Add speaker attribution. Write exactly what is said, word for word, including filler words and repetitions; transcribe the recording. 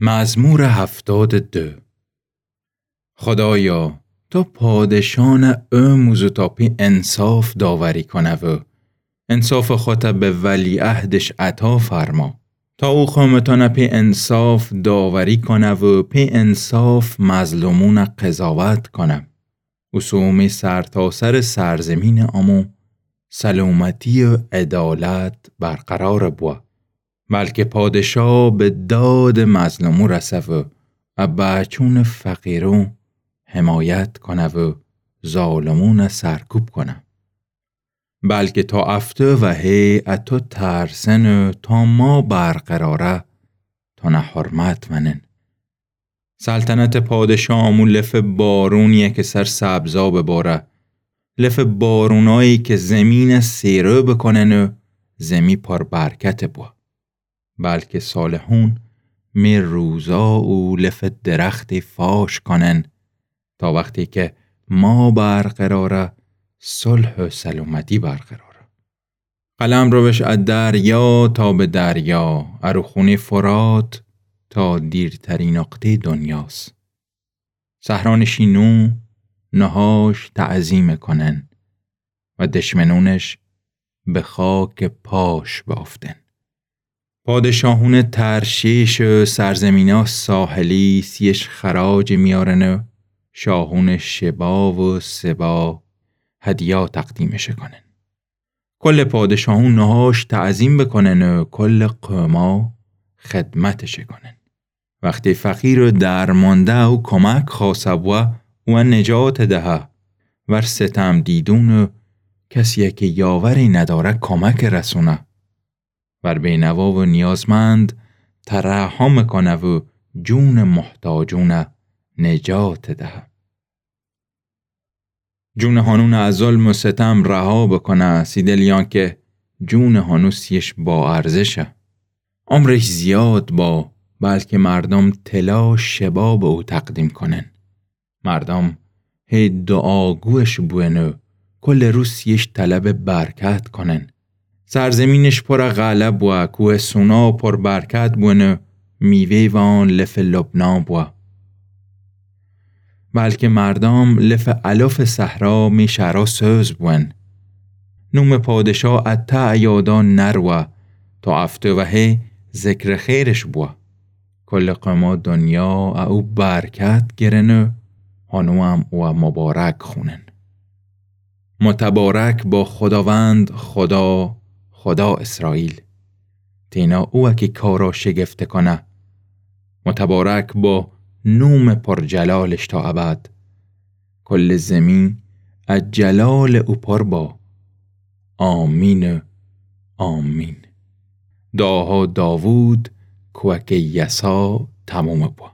Speaker 1: مزمور هفتاد دو. خدایا تو پادشان اموز تا پی انصاف داوری کنه و انصاف خود به ولی عهدش عطا فرما تا او خامتان پی انصاف داوری کنه و پی انصاف مظلومون قضاوت کنه. اسومی سر تا سر سرزمین آمو سلامتی و عدالت برقرار بوا، بلکه پادشاه به داد مظلومو رسه و بچون فقیرو حمایت کنه و ظالمون سرکوب کنه. بلکه تا افته و هی اتو ترسن تا ما برقراره تا نه حرمت منن. سلطنت پادشاه آمون لف بارونیه که سر سبزا بباره، لف بارونایی که زمین سیره بکنن و زمی پر برکت بوا، بلکه صالحون می روزا و لف درخت فاش کنن تا وقتی که ما برقراره صلح و سلامتی برقراره. قلم رو بش از دریا تا به دریا، اروخونی فرات تا دیرترین نقطه دنیاست. صحرانشینو نهاش تعظیم کنن و دشمنونش به خاک پاش بافتن. پادشاهون ترشیش و سرزمینا ساحلی سیش خراج میارن و شاهون شبا و سبا هدیه تقدیمش کنن. کل پادشاهون نهاش تعظیم بکنن و کل قوما خدمتش کنن. وقتی فقیر و درمانده و کمک خواستبوه و نجات دهه ور ستم دیدون و کسی که یاوری نداره کمک رسونه ور بینوا و نیازمند ترحم کنه و جون محتاجون نجات ده. جون هانون از ظلم و ستم رها بکنه سیدلیان که جون هانو سیش با ارزشه. عمرش زیاد با، بلکه مردم طلا شبا به او تقدیم کنن. مردم هی دعاگوش بوینو کل روز سیش طلب برکت کنن. سرزمینش پر غلب و کوه سونا پر برکت بونه میوه وان لف لبنا بوا، بلکه مردم لف علف صحرا می شرا سوز بون. نوم پادشاه اتا عیادان نروه تا افته و هی ذکر خیرش بوا. کل قما دنیا او برکت گرنه هانو هم او مبارک خونن. متبارک با خداوند خدا خدا اسرائیل، تینا او که کارا شگفت کنه. متبارک با نوم پر جلالش تا ابد، کل زمین از جلال او پر با. آمین آمین. دعاها داوود کوک یسا تموم با.